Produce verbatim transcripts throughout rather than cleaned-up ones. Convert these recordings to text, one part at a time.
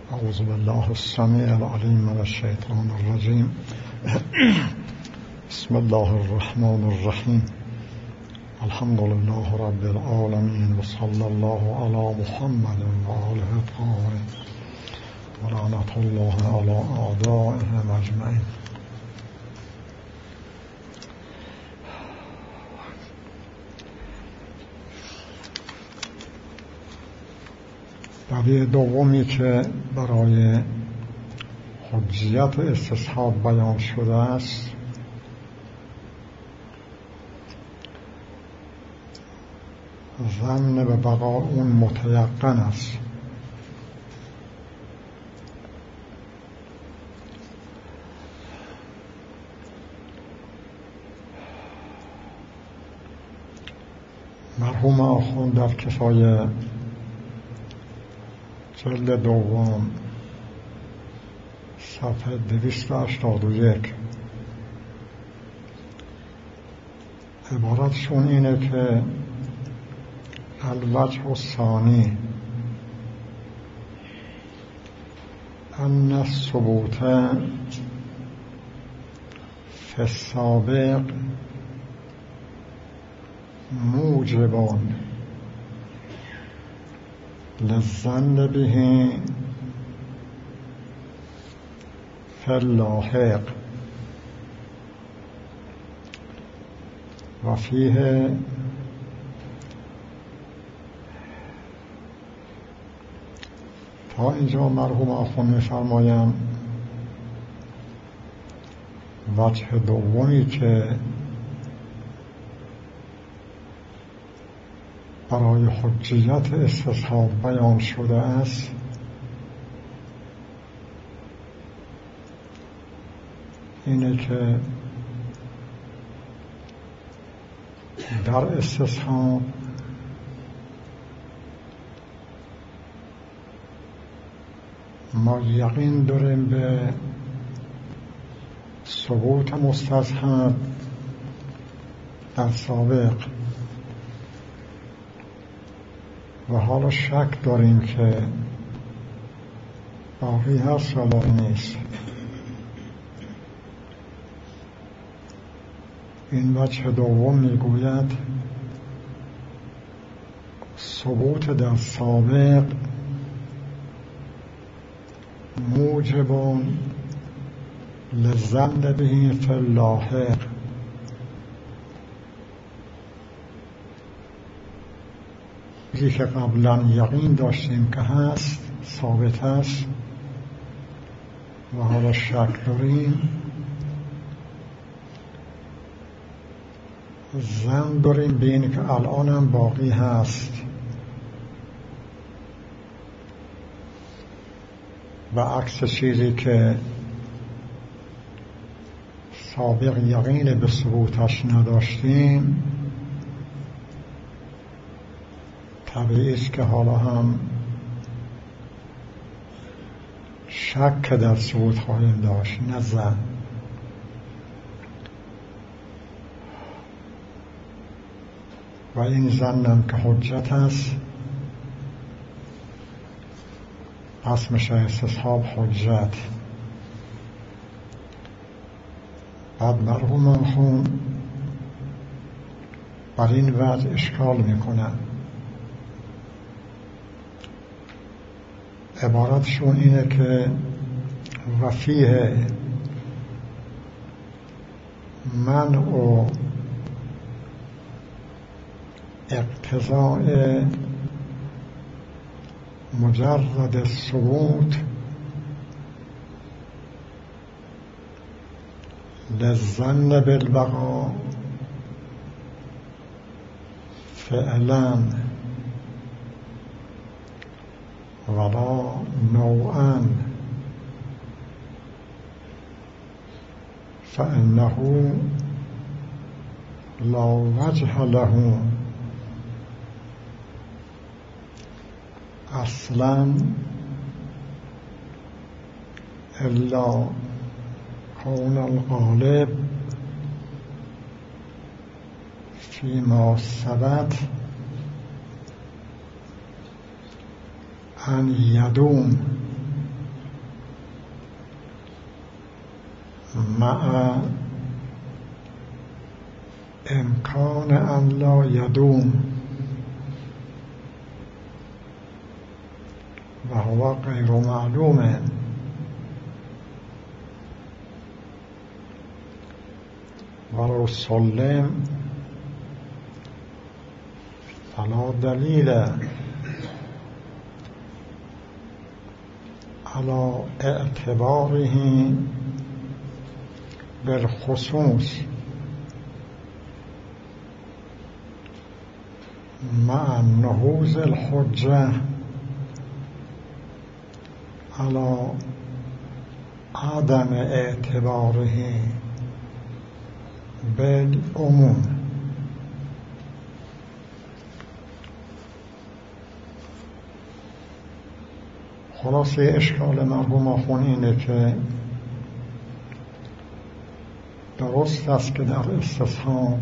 اعوذ بالله السمیع العلیم من الشیطان الرجیم. بسم الله الرحمن الرحیم. الحمد لله رب العالمین و صلی الله علی محمد و آله الطاهرین و لعنت الله علی اعدائهم اجمعین. دلیل دومی که برای حجیت استصحاب بیان شده است ظن به بقا اون متیقن است. مرحوم آخوند در کفایه جلد دوم صفحه دویست و هشتاد و یک عبارتشون اینه که الوجه الثانی ان الثبوت فی السابق موجبان للظن به فی اللاحق و فیه تا اینجا مرحوم آخوند می‌فرمایند وجه دومی که برای حجیت استصحاب بیان شده است اینه که در استصحاب ما یقین داریم به ثبوت مستصحب در سابق و حالا شک داریم که باقی هست یا باقی نیست. این وجه دوم میگوید ثبوت در سابق موجبون للظن به فی اللاحق. چیزی که قبلا یقین داشتیم که هست ثابت هست و حالا شک داریم، ظن داریم به این که الان هم باقی هست و عکس چیزی که سابق یقین به ثبوتش نداشتیم طبیعی است که حالا هم شک در ثبوت خواهیم داشت، نه ظن. و این ظنم که حجت است پس میشه استصحاب حجت. بعد مرحوم آخوند بر این وجه اشکال میکنن. عبارتشون اینه که وفیه منع و اقتضاء مجرد الثبوت للظن بالبقاء فعلا ولا نوعا فإنه لا وجه له اصلا الا کون الغالب فيما ثبت ان یدوم مع امکان ان لا یدوم و هو غیر معلوم ولو سلم فلا دلیل على اعتباره بالخصوص مع نهوض الحجة على عدم اعتباره بالعموم. خلاصه اشکال مرحوم آخوان اینه که درست است که در استصحاب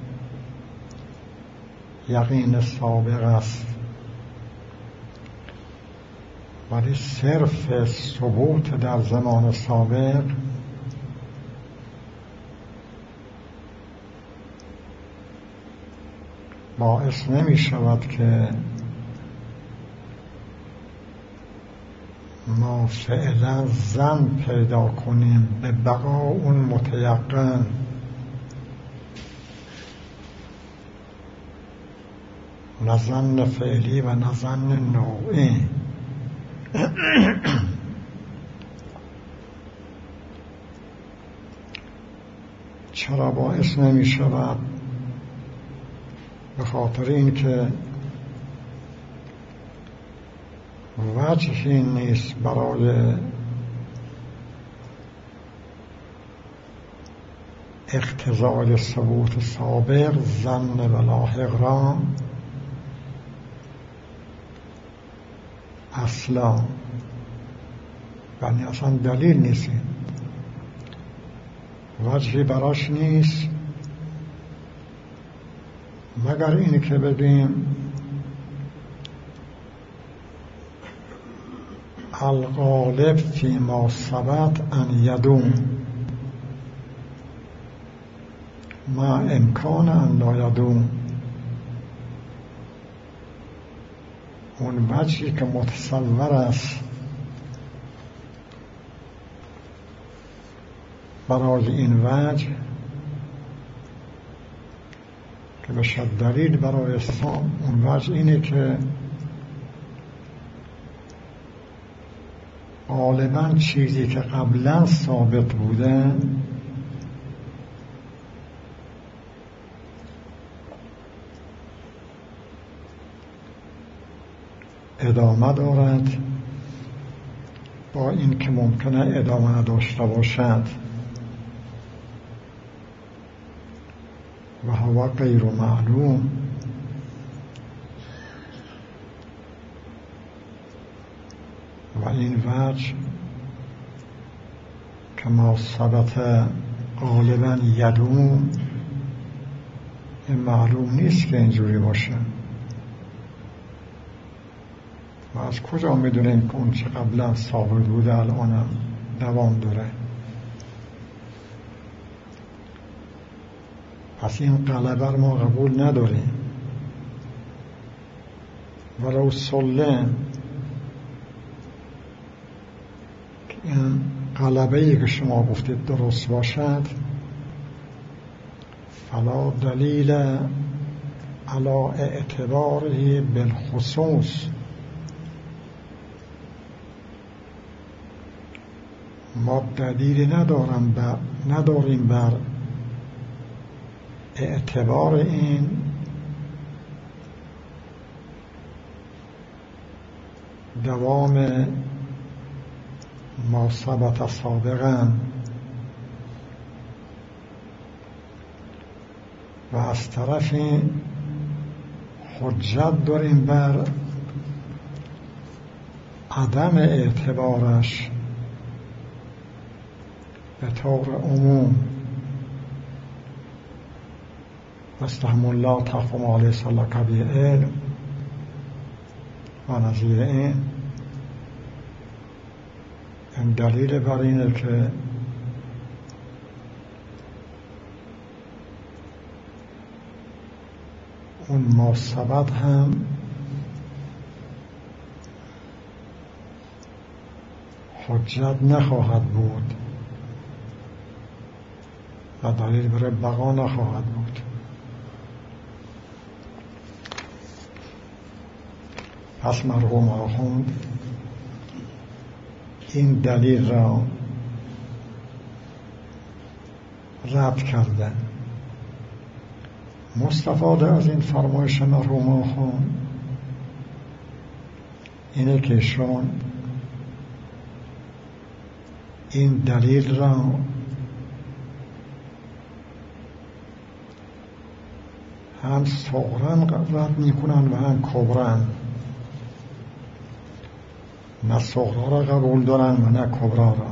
یقین سابق است، ولی صرف ثبوت در زمان سابق باعث نمی شود که ما فعلا ظن پیدا کنیم به بقا اون متیقن. نه ظن فعلی و نه ظن نوعی. چرا باعث نمی شود؟ به خاطر این که وجهی نیست برای اقتضای ثبوت سابق ظن و لاحق را اصلا، یعنی اصلا دلیل نیست، وجهی براش نیست مگر اینی که بگیم الغالب فی ما ثبت ان یدوم ما امکان ان لا یدوم. اون وجهی که متصور است برای این وجه که بشد دلیل برای اسلام، اون وجه اینه که غالباً چیزی که قبلا ثابت بوده ادامه دارد، با این که ممکنه ادامه نداشته باشد. و هو غیر معلوم و این وجه که ما ثبت غالبا یدوم، این معلوم نیست که اینجوری باشه. و از کجا میدونیم که اون چه قبلا ثابت بوده الانم دوام داره؟ پس این غلبه ما قبول نداریم. ولو سلم، که این غلبه‌ای که شما گفتید درست باشد، فلا دلیل علی اعتباره بالخصوص، ما دلیلی ندارم بر نداریم بر اعتبار این دوام ما ثبت سابقا، و از طرفی حجت داریم بر عدم اعتبارش به طور عموم. واستهم الله تقوم علیه صلی کبیر علم و نظیر این. این دلیل بر اینه که اون ماسبت هم حجت نخواهد بود و دلیل برای بقا نخواهد بود. پس مرحوم آخوند این دلیل را رد کردن. مستفاده از این فرمایش مرحوم آخوند اینه که شون این دلیل را هم صغرا رد میکنن و هم کبرا. نه صغرا را قبول دارن و نه کبرا را.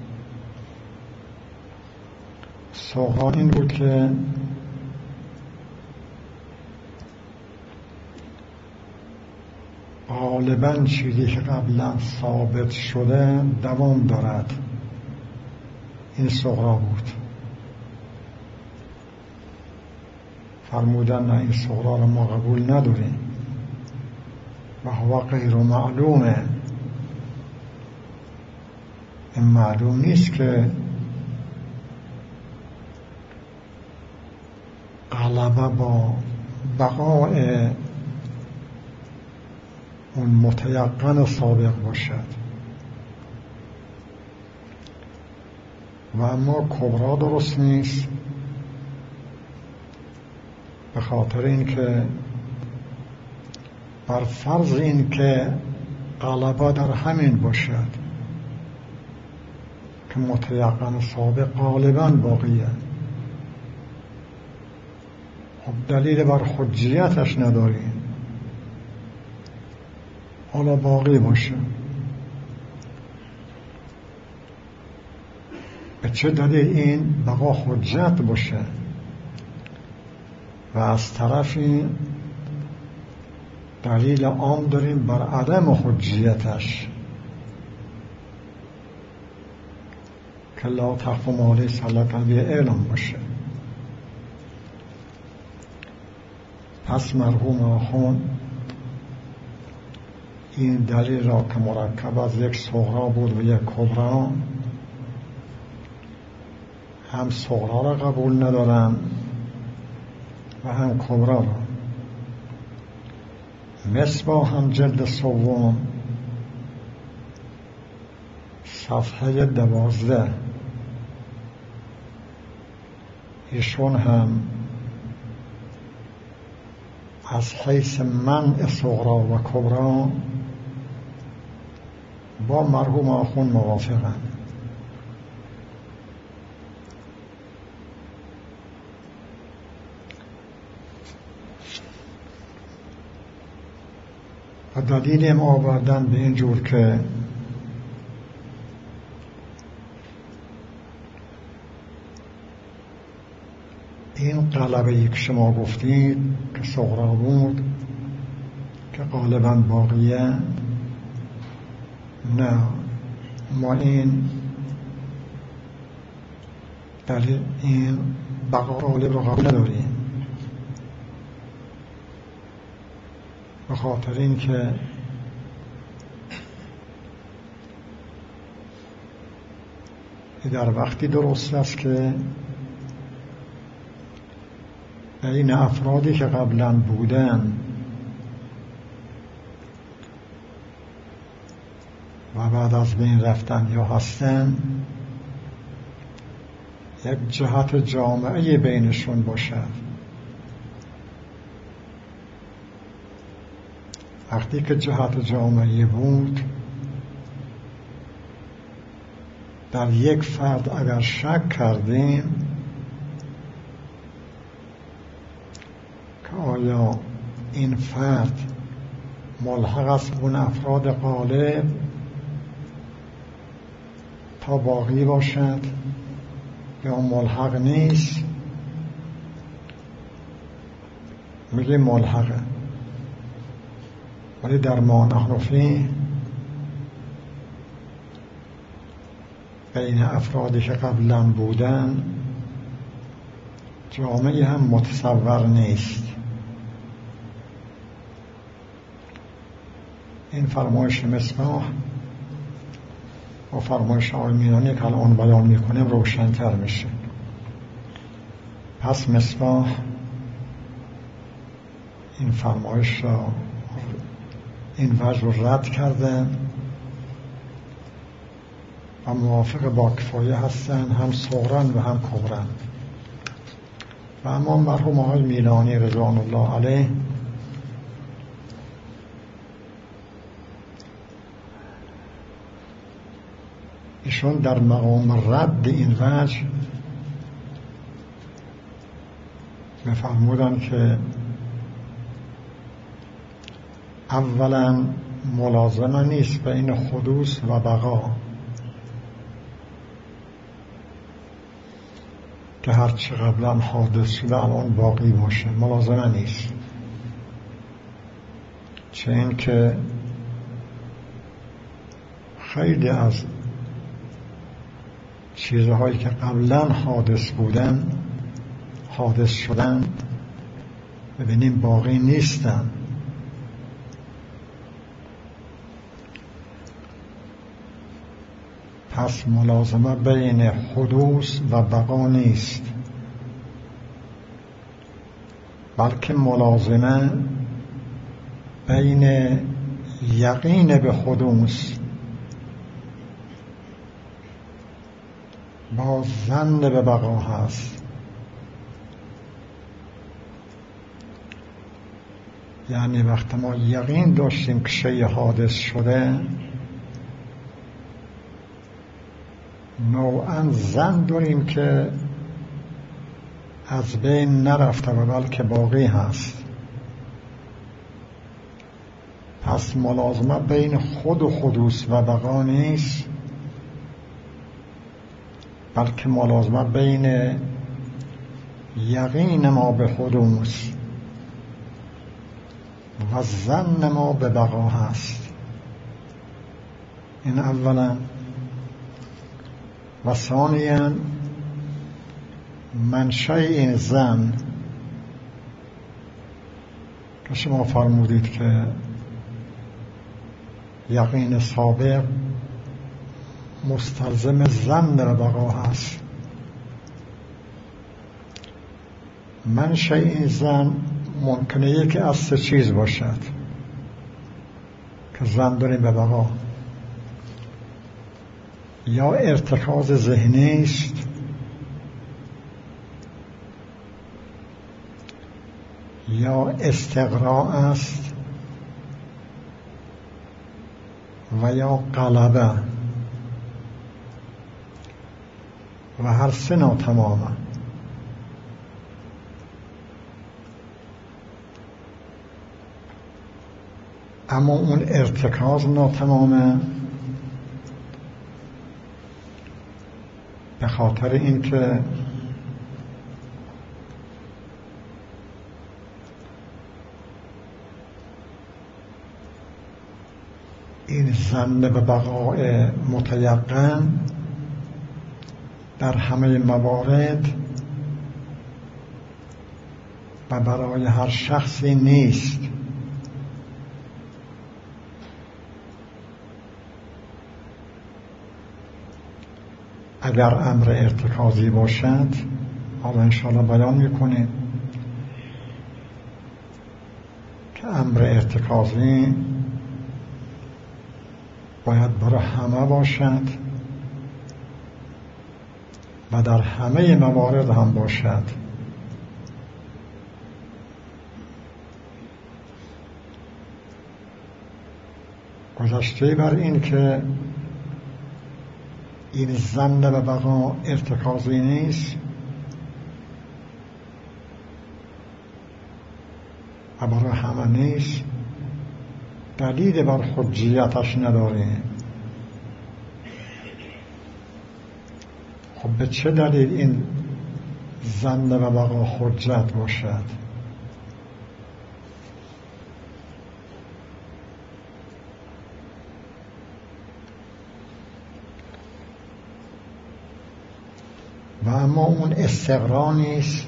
صغرا این بود که غالباً چیزی که قبلا ثابت شده دوام دارد، این صغرا بود. فرمودن نه این صغرا را ما قبول نداریم و هوا غیر معلومه. این معلوم نیست که غلبه با بقای اون متیقن سابق باشد. و اما کبرا درست نیست، به خاطر این که بر فرض این که غلبه در همین باشد که متیقن سابق غالباً باقیه، خب دلیل بر حجیتش نداریم، حالا باقی باشه. به چه دلیل این بقا حجت باشه؟ و از طرفی دلیل عام داریم بر عدم حجیتش که لا تخف ما لیس لک به علم باشه. پس مرحوم آخوند این دلیل را که مرکب از یک صغرا بود و یک کبرا، هم صغرا را قبول ندارن و هم کبرا را. مصباح هم جلد سوم صفحه دوازده، ایشون هم از حیث منع صغرا و کبرا با مرحوم آخوند موافقند. و دلیل ما آوردن به این جور که این غلبه‌ای که شما گفتید که صغرا بود که غالباً باقیه، نه، ما این دلیل این بقا غالب رو قبول نداریم، به خاطر این که در وقتی درست است که این افرادی که قبلا بودن و بعد از بین رفتن یا هستن یک جهت جامعه بینشون باشد. وقتی که جهت جامعه بود، در یک فرد اگر شک کردیم که آیا این فرد ملحق است اون افراد غالب تا باقی باشد یا ملحق نیست، میگه ملحقه. ولی در ما نحن فیه بین افرادی که قبلا بودن جامعه هم متصور نیست. این فرمایش مصباح و فرمایش آقای میرانی که الان بیان میکنیم روشن‌تر میشه. پس مصباح این فرمایش را این وجه رو رد کرده و موافق با کفایه هستن، هم صغرن و هم کبرن. و اما مرحوم آقای میلانی رضوان الله علیه ایشون در مقام رد این وجه بفرمودن که اولا ملازمه نیست بین حدوث و بقا که هرچی قبلا حادث شده الان باقی باشه، ملازمه نیست. چه این که خیلی از چیزهایی که قبلا حادث بودن حادث شدن ببینیم باقی نیستن. پس ملازمه بین حدوث و بقا نیست، بلکه ملازمه بین یقین به حدوث با ظن به بقا هست. یعنی وقتی ما یقین داشتیم که شیء حادث شده، نوعاً ظن داریم که از بین نرفته و بلکه باقی هست. پس ملازمه بین خود و حدوث و بقا نیست، بلکه ملازمه بین یقین ما به حدوث و ظن ما به بقا هست. این اولا. و ثانیاً منشأ این ظن که شما فرمودید که یقین سابق مستلزم ظن به بقا هست. منشأ این ظن ممکنه یکی از سه چیز باشد که ظن داریم به بقا. یا ارتکاز ذهنی است، یا استقراء است، و یا غلبه، و هر سه ناتمامه. اما اون ارتکاز ناتمامه به خاطر اینکه این ظن به بقای متیقن در همه موارد و برای هر شخصی نیست. اگر امر ارتکازی باشد، حالا انشاءالله بیان میکنیم که امر ارتکازی باید برای همه باشد و در همه موارد هم باشد. گذشته بر این که این ظن به بقا ارتکازی نیست و برای همه نیست، دلیل بر حجیتش نداریم. خب به چه دلیل این ظن به بقا حجت باشد؟ و اما اون استقرا نیست،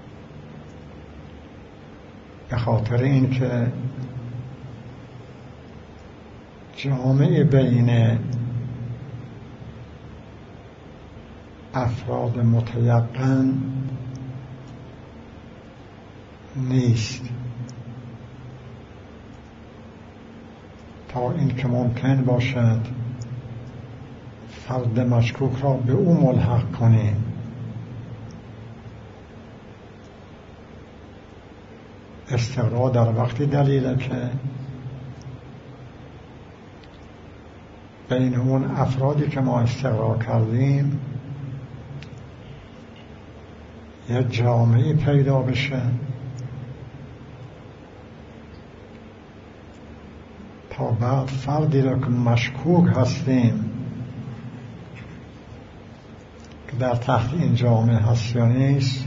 به خاطر این که جامعه بین افراد متیقن نیست، تا این که ممکن باشد فرد مشکوک را به او ملحق کنیم. استقرا در وقتی دلیله که بین اون افرادی که ما استقرا کردیم یه جامعه پیدا بشه تا بعد فردی را که مشکوک هستیم که در تحت این جامعه هست یا نیست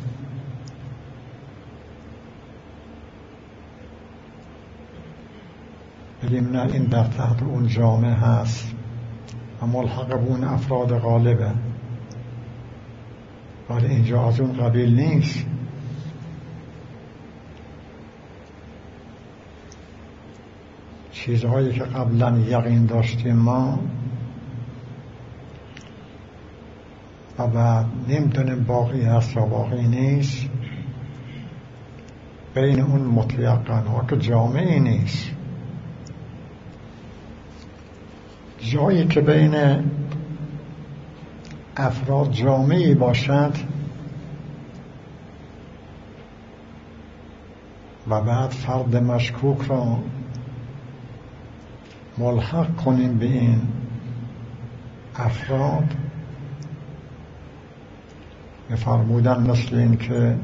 بگیم نه این در تحت اون جامعه هست و ملحق به اون افراد غالبه، ولی اینجا از اون قبیل نیست. چیزهایی که قبلا یقین داشتیم ما و بعد نمیدونیم باقی هست یا باقی نیست، بین اون متیقن ها که جامعی نیست. جایی که بین افراد جامعی باشد و بعد فرد مشکوک را ملحق کنیم به این افراد، می‌فرمودن مثل این که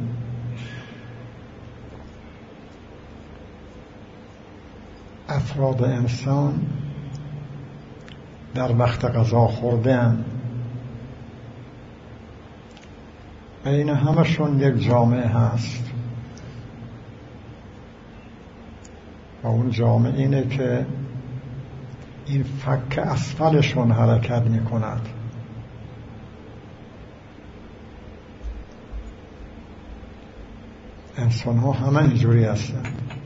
افراد انسان در وقت غذا خوردن بین همشون یک جامعه هست و اون جامعه اینه که این فک اسفلشون حرکت می کند. انسان ها همه اینجوری هستن.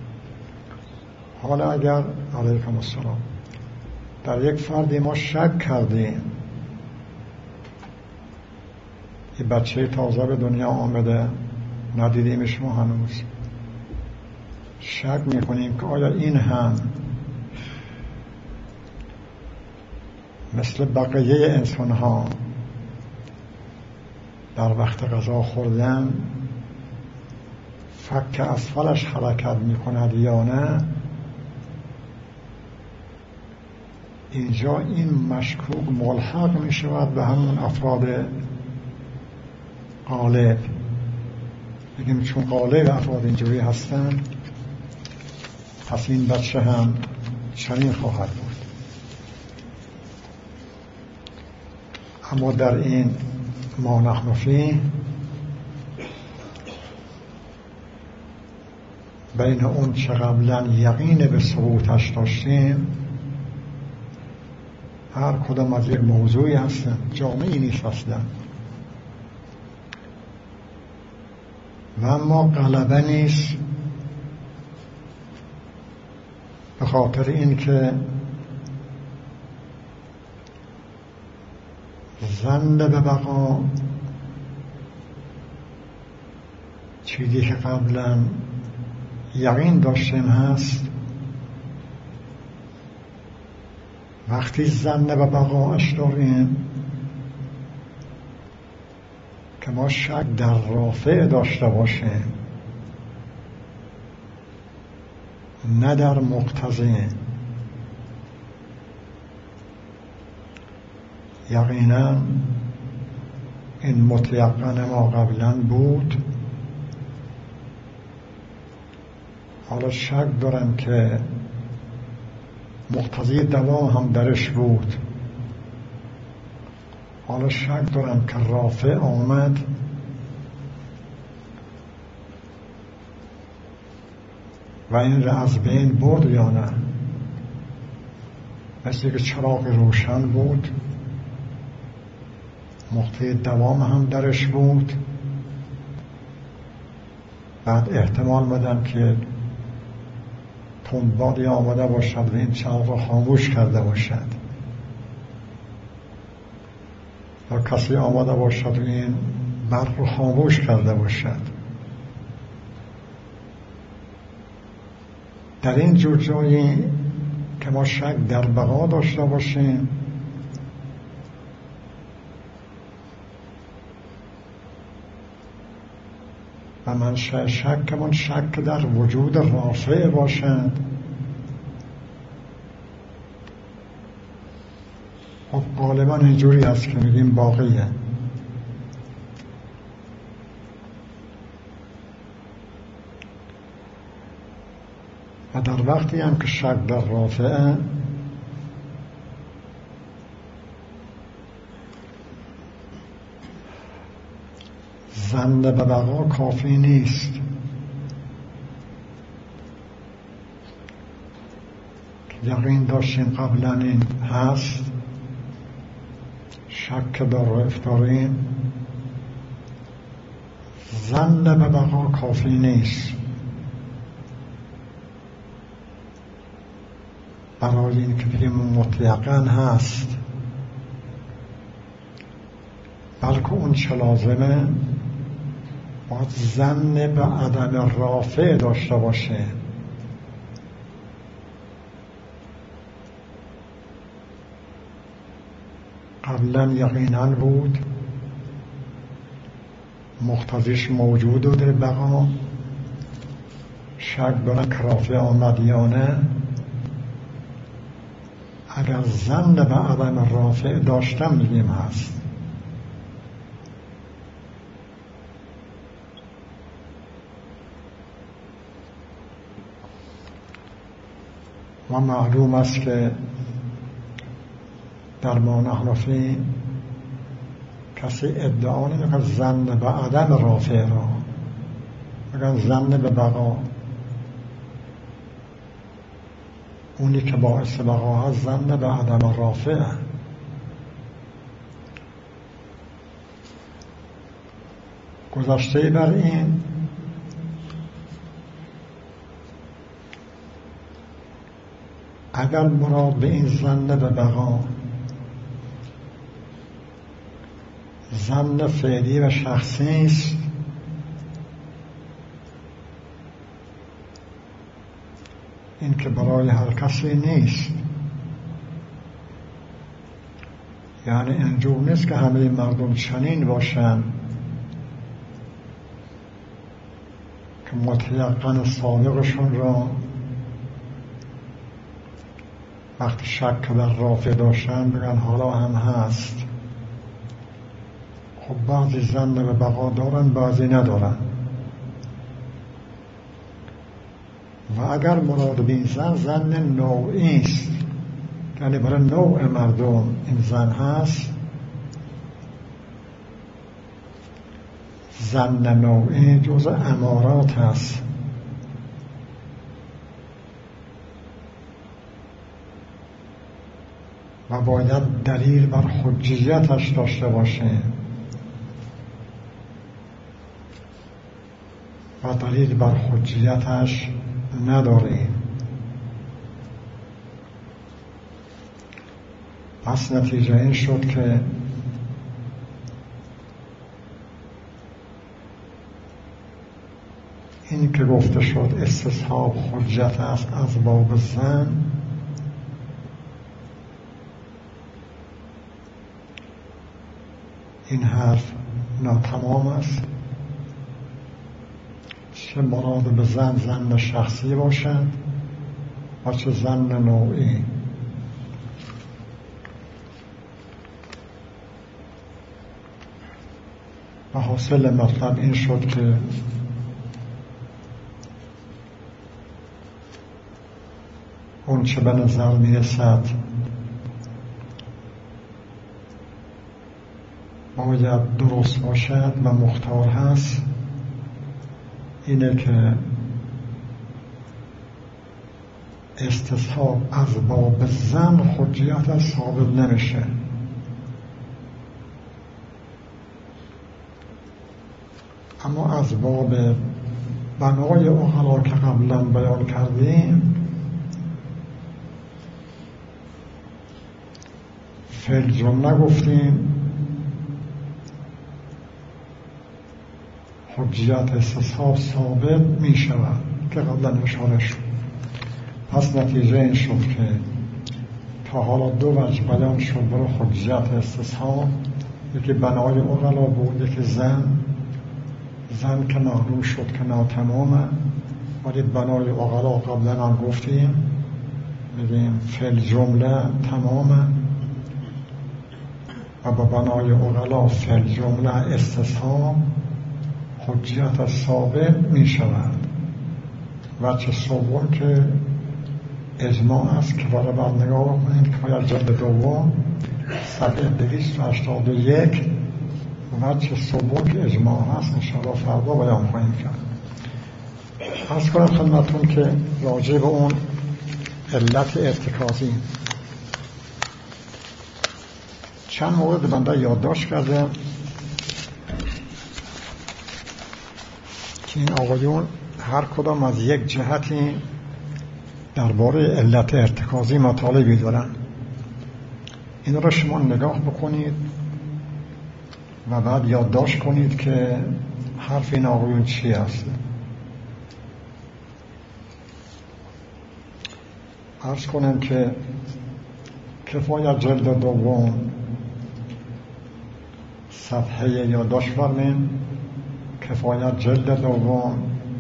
حالا اگر علیکم السلام در یک فردی ما شک کردیم، یه بچه تازه به دنیا آمده ندیدیمش ما هنوز، شک میکنیم که آیا این هم مثل بقیه انسان ها در وقت غذا خوردن فک اسفلش حرکت میکند یا نه. اینجا این مشکوک ملحق می شود به همون افراد غالب. بگیم چون غالب افراد اینجوری هستن پس این بچه هم چنین خواهد بود. اما در این ما نحن فیه بین اون چه قبلا یقین به ثبوتش داشتیم هر کدام از یک موضوعی هستن، جامعی نیست اصلا. و اما غلبه نیست به خاطر این که ظن به بقا چیزی که قبلا یقین داشتیم هست، وقتی ظن به بقاش داریم که ما شک در رافع داشته باشیم نه در مقتضی، یقینا این متیقن ما قبلا بود، حالا شک دارم که مقتضی دوام هم درش بود، حالا شک دارم که رافع آمد و این را از بین برد یا نه. مثل که چراغ روشن بود، مقتضی دوام هم درش بود، بعد احتمال بدم که تندبادی آمده باشد و این چراغ را خاموش کرده باشد، یا کسی آمده باشد و این برق را خاموش کرده باشد. در این جور جایی که ما شک در بقا داشته باشیم، و من شک که من شک در وجود رافع باشد، خب غالبا اینجوری هست که میگیم باقیه. و در وقتی هم که شک در رافعه، ظن به بقا کافی نیست. یقین داشتیم قبلا این هست، شک در افتاریم، ظن به بقا کافی نیست برای این که بگیم مطلقاً هست، بلکه اون چه لازمه باید ظن به عدم رافع داشته باشه. قبلا یقینا بود، مقتضیش موجود بوده بقا، شک برن که رافع آمد یا نه. اگر ظن به عدم رافع داشتم میگیم هست. و معلوم است که در ما احنافی کسی ادعا نمی‌کند ظن به عدم رافع را، میگن ظن به بقا. اونی که باعث بقا هست ظن به عدم رافع. گذشته بر این اگر مراد به این ظن به بقا ظن فعلی و شخصی است، این که برای هر کسی نیست، یعنی اینجور نیست که همه مردم چنین باشن که مطلقاً صادقشون را وقتی شک بر رافع داشتن بگن حالا هم هست. خب بعضی ظن به بقا دارن، بعضی ندارن. و اگر مراد به این ظن ظن نوعی است، یعنی برای نوع مردم این ظن هست، ظن نوعی جز امارات هست. و باید دلیل بر حجیتش داشته باشه، و دلیل بر حجیتش نداره. پس نتیجه این شد که این که گفته شد استصحاب حجت است از باب ظن، این حرف ناتمام است. چه مراد به ظن ظن شخصی باشد و چه ظن نوعی. و حاصل مطلب این شد که اون چه به نظر میرسد باید درست باشد و مختار هست، اینه که استصحاب از باب ظن حجیت از ثابت نمیشه. اما از باب بنای اقلا که قبلا بیان کردیم فعل جمله گفتیم، حجیت استصحاب ثابت می شود که قبلا اشاره شد. پس نتیجه این شد که تا حالا دو وجه بیان شد برای حجیت استصحاب، یکی بنای اغلا بود، یکی زن زن که معلوم شد که ناتمامه، ولی بنای اغلا قبلا هم گفتیم میگیم فعل جمله تمامه و با بنای اغلا فعل جمله استصحاب حجیت ثابت می شود. وجه سوم که اجماع است که برای بعد نگاه کنید که باید جلد دوم صفحه دویست و هشتاد و یک وجه سوم که اجماع هست انشاءالله فردا بیان خواهیم کرد. عرض کنم خدمتون که راجع به اون علت ارتکازی چند مورد بنده یادداشت کردم که این آقایون هر کدام از یک جهتی درباره علت ارتکازی مطالبی دارن. این را شما نگاه بکنید و بعد یادداشت کنید که حرف این آقایون چی است. عرض کنم که کفایت جلد دوم صفحه یادداشت فرمین، کفایت جلد دوم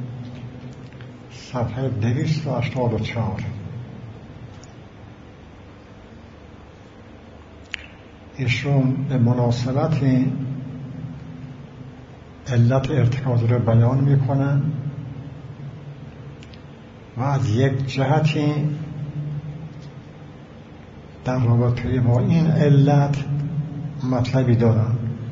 صفحه دویست و هشتاد و چهار. ایشون به مناسبت علت ارتکازی رو بیان میکنن و از یک جهتی در رابطه با این علت مطلبی دارن.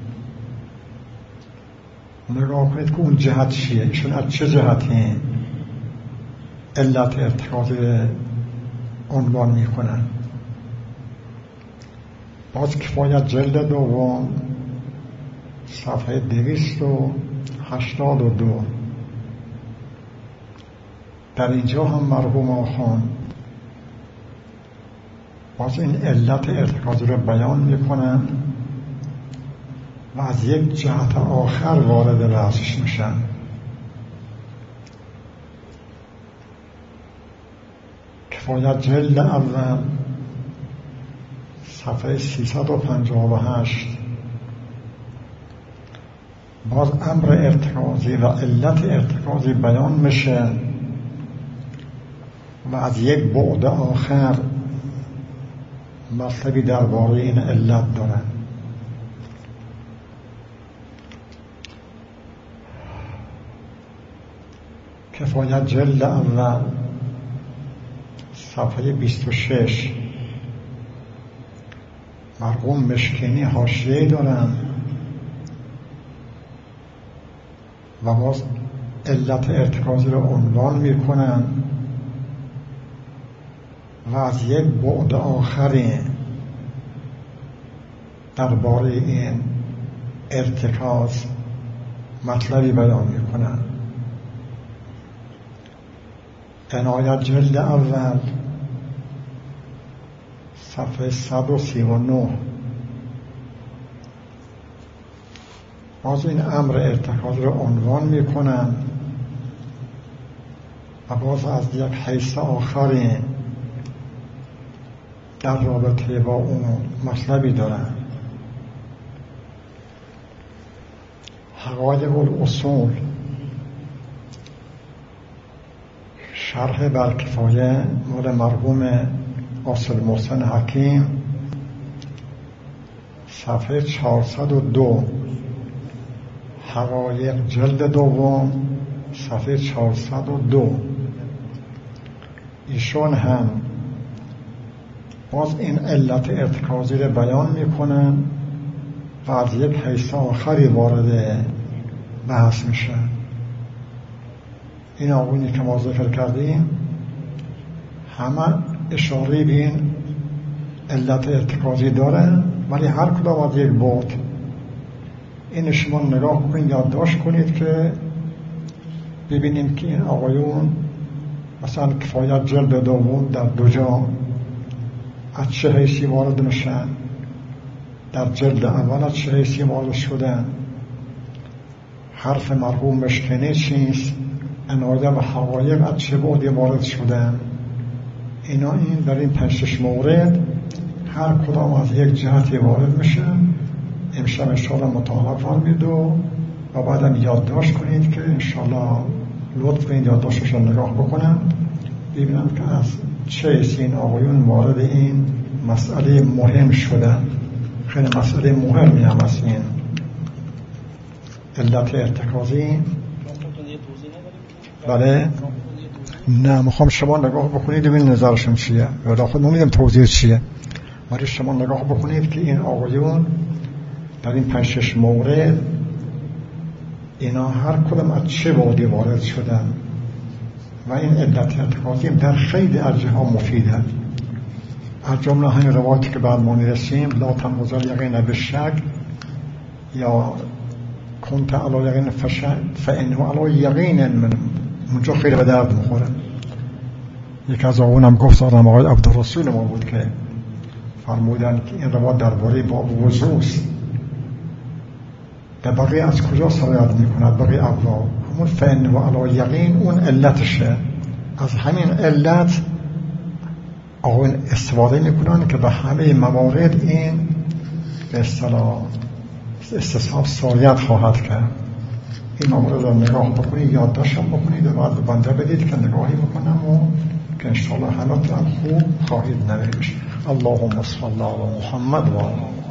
نگاه کنید که اون جهت چیه، ایشون از چه جهتی علت ارتکازی رو عنوان میکنن. باز کفایت جلد دوم صفحه دویست و هشتاد و دو. در اینجا هم مرحوم آخوان باز این علت ارتکازی رو بیان میکنن و از یک جهت آخر وارد بحثش میشن. کفایت جلد اول صفحه سیصد و پنجاه و هشت باز امر ارتکازی و علت ارتکازی بیان میشه و از یک بعد آخر مطلبی درباره این علت دارن. کفایت جلد اول صفحه بیست و شش مرحوم مشکینی حاشیه‌ای دارن و باز علت ارتکازی رو عنوان میکنن و از یک بعد آخری درباره این ارتکاز مطلبی بیان میکنن. عنایت جلد اول صفحه صد و سی و نه باز این امر ارتکاز رو عنوان میکنن و باز از یک حیث آخری در رابطه با اون مطلبی دارن. حقایق الاصول شرح برکفایه مال مرحوم اصل محسن حکیم صفحه چهارصد و دو. حقایق جلد دوم صفحه چهارصد و دو. ایشون هم باز این علت ارتکازی رو بیان میکنن و از یک حیث آخری وارد بحث میشن. این آقایونی که ما ذکر کردیم همه اشاره به این علت ارتکازی دارن، ولی هر کدام از یک بعد. این شما نگاه کنید، یادداشت کنید که ببینید که این آقایون مثلا کفایت جلد دوم در دو جا از چه حیثی وارد میشن در جلد اول از چه حیثی وارد شدن، حرف مرحوم مشکنی چیست، عنایه و حقایق از چه بعدی وارد شدن. اینا این در این پنج شش مورد هر کدام از یک جهتی وارد میشه. امشب انشاءالله مطالعه فرمید و و بعدم یادداشت کنید که انشاءالله لطف کنید یادداشتش نگاه بکنم ببینم که از چه حیث این آقایون وارد این مسئله مهم شدن. خیلی مسئله مهمی هم از این علت ارتکازی. بله نه میخوام شما نگاه بکنید ببین نظرشون چیه، ولی خود نمیدونم توضیح چیه، ولی شما نگاه بکنید که این آقایون در این پنج شش مورد اینا هر کدام از چه وادی وارد شدن و این علت ارتکازی در خیلی از جهات مفیده. از جمله همین روایتی که بعد ما میرسیم لا تنقض یقین بالشک یا کنت علی یقین فانه علی یقین من، اونجا خیلی به درد میخوره. یک از آقایونم گفت آدم آقای عبدالرسول ما بود که فرمودن که این روایت درباره باب وضو است، در بقیه از کجا سرایت میکند؟ بقیه ابواب همون فانه علی یقین اون علتشه. از همین علت آقایون استفاده میکنن که به همه موارد این به اصطلاح استصحاب سرایت خواهد کرد. این مورد رو نگاه بکنید یادداشتم بکنید و بعد بنده بدید که نگاهی بکنم و که انشاءالله همتون خوب خواهید نوشت. اللهم صل علی محمد و علی